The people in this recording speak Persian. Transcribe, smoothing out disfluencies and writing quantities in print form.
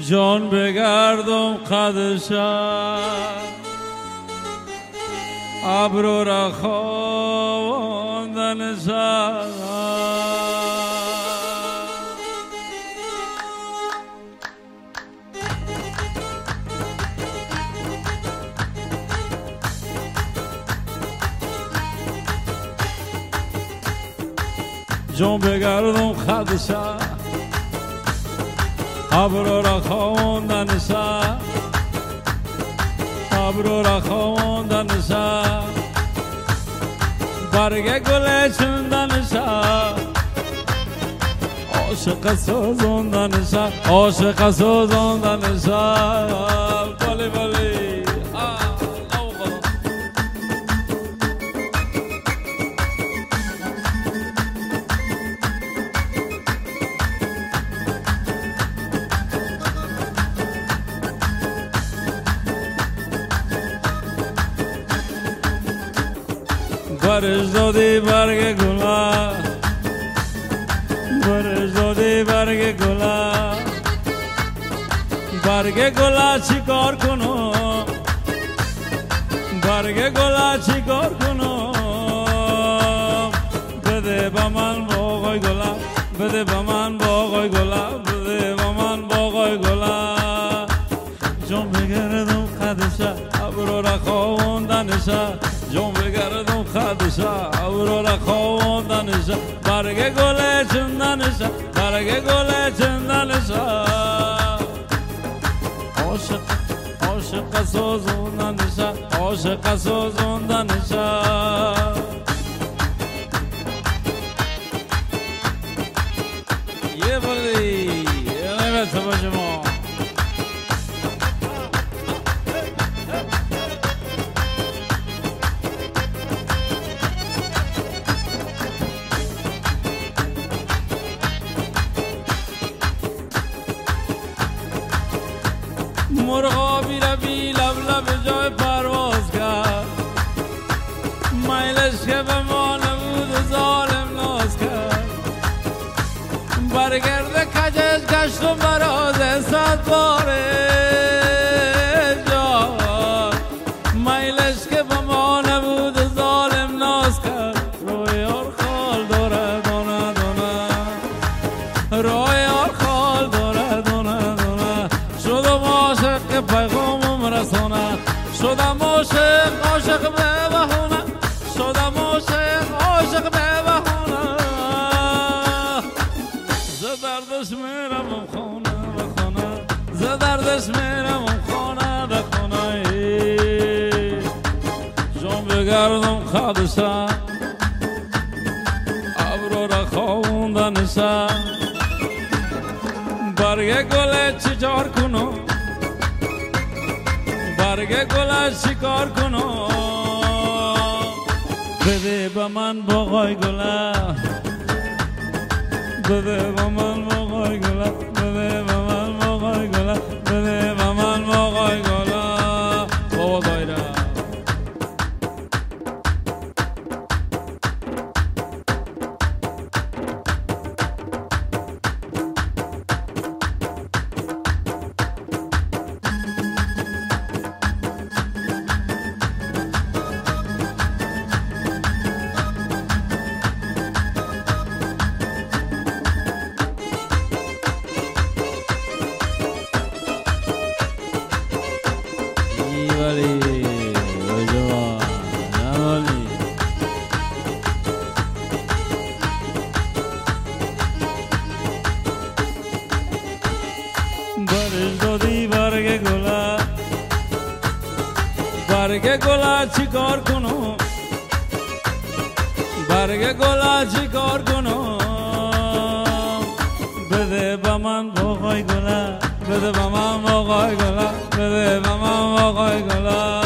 جان بگردم قدشم ابرو را خواندن سر جان بگردم قدشم ابرو را خواندن سر ابرو را خواندن سر برگ گل چندن سر عاشق سوزاندن سر عاشق سوزاندن سر بله بله برش دادی برگ گلا برش دادی برگ گلا برگ گلا چی کار کنو برگ گلا چی کار کنو بده با من باقای گلا بده با من باقای گلا بده با من باقای گلا جان بگردم قدشه ابرو را خواندنشه جان بگردم خدشه ابرو را خواندنشه برگ گل چندنشه برگ گل چندنشه عاشق عاشق سوزوندنشه عاشق سوزوندنشه یه بردی نمیت با شما مرغابی را بی لب لب جای پرواز کرد میلش که به ما نبود و ظالم ناز کرد برگرد کجش گشت و براز صد باره جان میلش که به ما نبود و ظالم ناز کرد رویار خال داره دونه دونه رویار خال داره دونه دونه شدم عاشق پیغامم رسانه شدم عاشق عاشق به بهونه شدم عاشق عاشق به بهونه ز دردش میرم خانه به خانه ز دردش میرم خانه به خانه جان بگردم خدشه ابرو را خواندنشه برگ گل چیکار کنم برگ گل چیکار کنم بده به من باقای گل بده به من باقای گل بده به من باقای گل بده به من باقای گل بابا دایره برش دادی برگ گلا برگ گلا چی کار کنم برگ گلا چی کار کنم بده با من باقای گلا بده با من باقای گلا بده با من باقای گلا